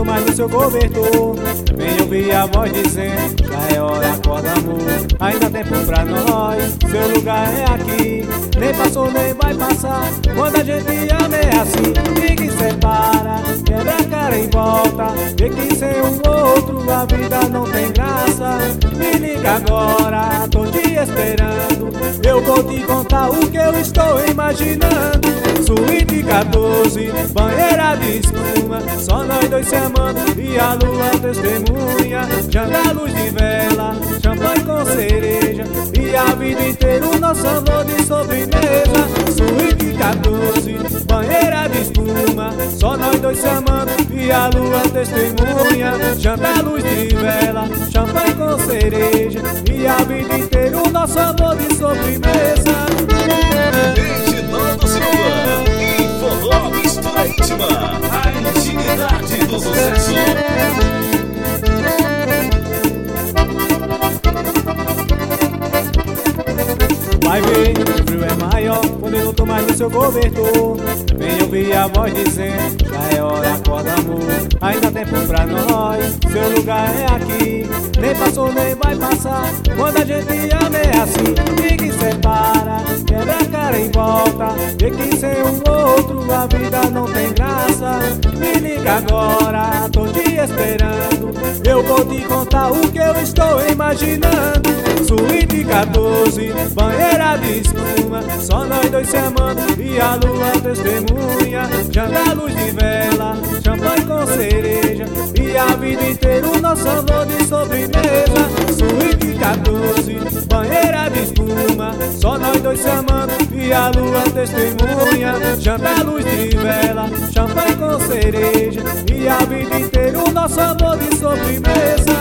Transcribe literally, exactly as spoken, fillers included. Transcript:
tô mais no seu cobertor. Vem ouvir a voz dizendo, já é hora, acorda amor. Ainda há tempo pra nós, seu lugar é aqui. Nem passou, nem vai passar, quando a gente ama é assim. Ninguém separa, quebra a cara em volta. Vê que sem um outro a vida não tem graça. Me liga agora, tô te esperando. Eu vou te contar o que eu estou imaginando. Suíte quatorze, banheira de espuma, só nós dois se amando e a lua testemunha. Janta, luz de vela, champanhe com cereja e a vida inteira o nosso amor de sobremesa. Suíte quatorze, banheira de espuma, só nós dois se amando e a lua testemunha. Janta, luz de vela, champanhe com cereja e a vida inteira o nosso amor de sobremesa. Reginaldo Silva e Forró Mistura Íntima, a intimidade do sucesso. Vai ver, o frio é maior quando eu não tô mais no seu cobertor. Vem ouvir a voz dizendo, já é hora, acorda amor. Ainda há tempo pra nós, seu lugar é aqui. Nem passou, nem vai passar, quando a gente ama é assim. Ninguém separa, quebra a cara em volta. Vê que sem um outro a vida não tem graça. Me liga agora, tô te esperando. Eu vou te contar o que eu estou imaginando. Suíte quatorze, banheira de espuma, só nós dois se amando e a lua testemunha. Janta, luz de vela, champanhe com cereja e a vida inteira o nosso amor de sobremesa. Suíte quatorze, banheira de espuma, só nós dois se amando e a lua testemunha. Janta, luz de vela, champanhe com cereja e a vida inteira o nosso amor de sobremesa.